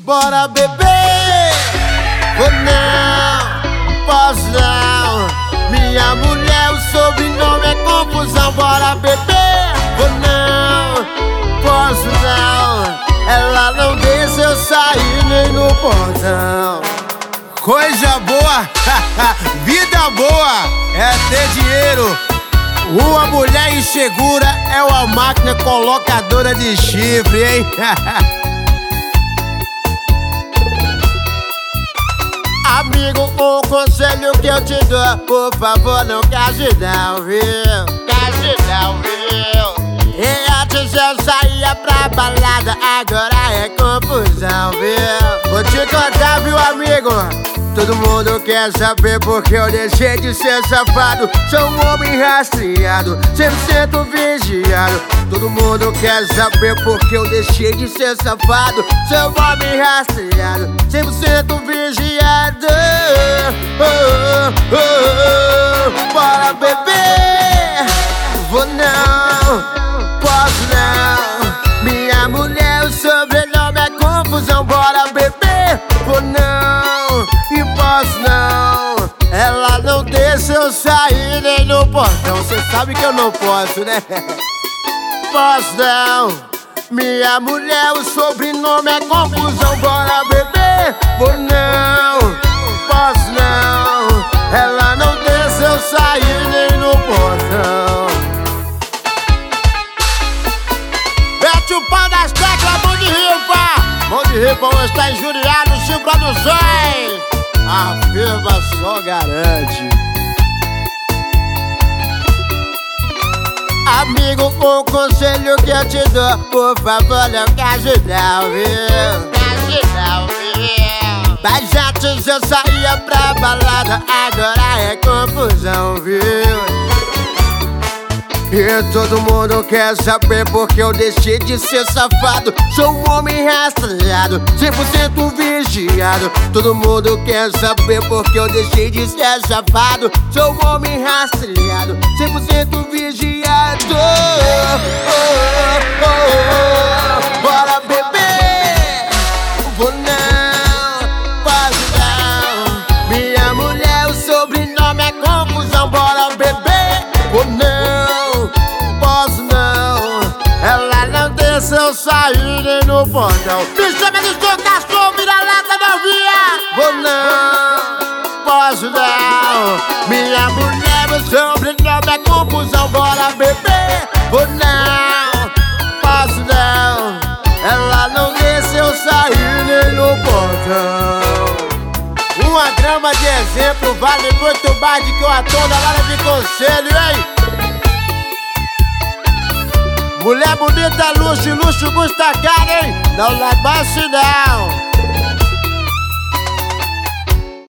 Bora beber, ou não, posso não. Minha mulher, o sobrenome é confusão. Bora beber, ou não, posso não. Ela não deixa eu sair nem no portão. Coisa boa, vida boa é ter dinheiro. Uma mulher insegura é uma máquina colocadora de chifre, hein? Amigo, um conselho que eu te dou, por favor, não case não, viu? Case não, viu? E antes eu saía pra balada, agora é confusão, viu? Vou te contar, viu, amigo? Todo mundo quer saber porque eu deixei de ser safado. Sou um homem rastreado, 100% vigiado. Todo mundo quer saber porque eu deixei de ser safado. Sou um homem rastreado, 100% vigiado. Bora beber, vou não, posso não. Minha mulher, o sobrenome é confusão. Bora beber, vou não, e posso não. Ela não deixa eu sair nem no portão. Cê sabe que eu não posso, né? Posso não. Minha mulher, o sobrenome é confusão. Bora beber, vou não, posso não. Ela não deixa eu sair nem no portão. Mete o pau das teclas, mão de ripa. Mão de ripa hoje tá injuriado, Chico Produções. A firma só garante. Amigo, um conselho que eu te dou, por favor, não case não, viu? Case não, viu? Mas antes eu saía pra balada, agora é confusão, viu? E todo mundo quer saber porque eu deixei de ser safado. Sou um homem rastreado, 100% vigiado. Todo mundo quer saber porque eu deixei de ser safado. Sou um homem rastreado, 100% vigiado. Bora beber, vou não, posso não. Minha mulher, o sobrenome é confusão. Bora beber, vou não, posso não. Ela não deixa eu sair nem no portão. Me chama de seu cachorro, vira-lata novinha. Vou não, posso não. Minha mulher, o sobrenome é confusão. Bora beber, vou não, posso não. Ela não deixa eu sair nem no portão. Uma grama de exemplo vale muito mais do que uma tonelada de conselho, hein? Mulher bonita, luxo, luxo custa caro, hein? Não leva assim não.